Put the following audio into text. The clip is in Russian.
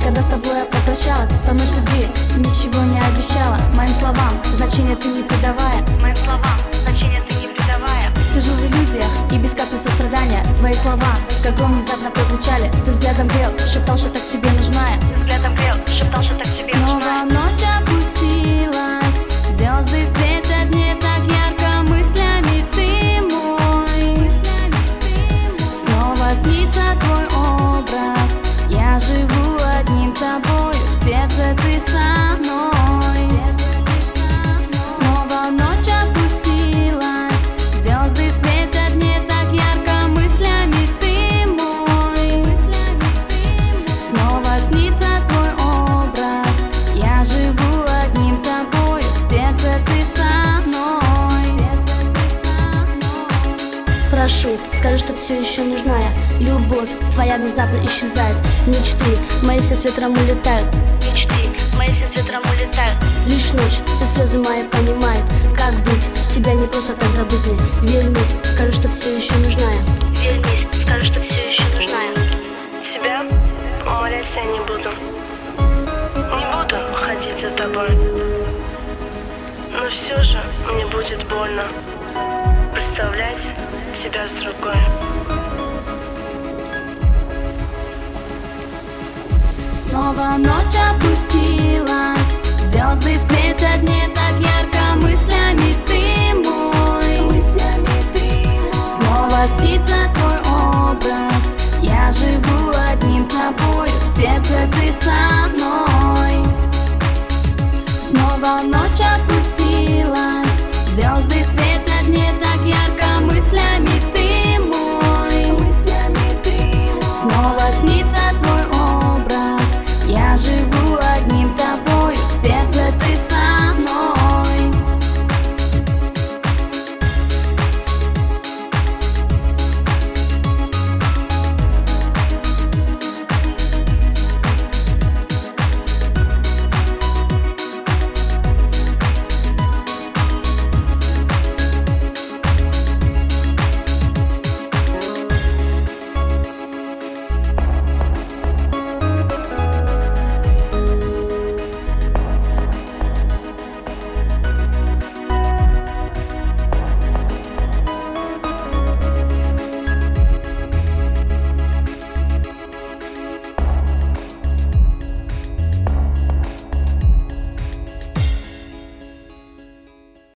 когда с тобой я попрощалась. Та ночь любви ничего не обещала. Моим словам значения ты не придавая. Моим словам значения ты не придавая. Ты жил в иллюзиях и без капли сострадания. Твои слова, как гром, внезапно прозвучали. Ты взглядом грел, шептал, что так тебе нужна я. Взглядом грел, шептал, что так тебе нужна. Снова ночь опустилась, звезды светят не так ярко, мыслями ты мой. Снова снится твой образ, я живу одним тобою, в сердце ты со мной. Снова ночь опустилась, звезды светят не так ярко, мыслями ты мой. Снова снится твой образ, я живу одним тобою, в сердце ты со мной. Прошу, скажи, что все еще нужна я. Любовь твоя внезапно исчезает. Мечты мои все с ветром улетают. Мечты мои все с ветром улетают. Лишь ночь все слезы мои понимает. Как быть, тебя не просто так забыть мне. Вернись, скажи, что все еще нужна я. Вернись, скажи, что все еще нужна я. Тебя умолять я не буду. Не буду ходить за тобой. Но все же мне будет больно представлять тебя с другой. Снова ночь опустилась, звезды светят не так ярко, мыслями ты мой. Снова снится твой образ, я живу одним тобою, в сердце ты со мной. Снова ночь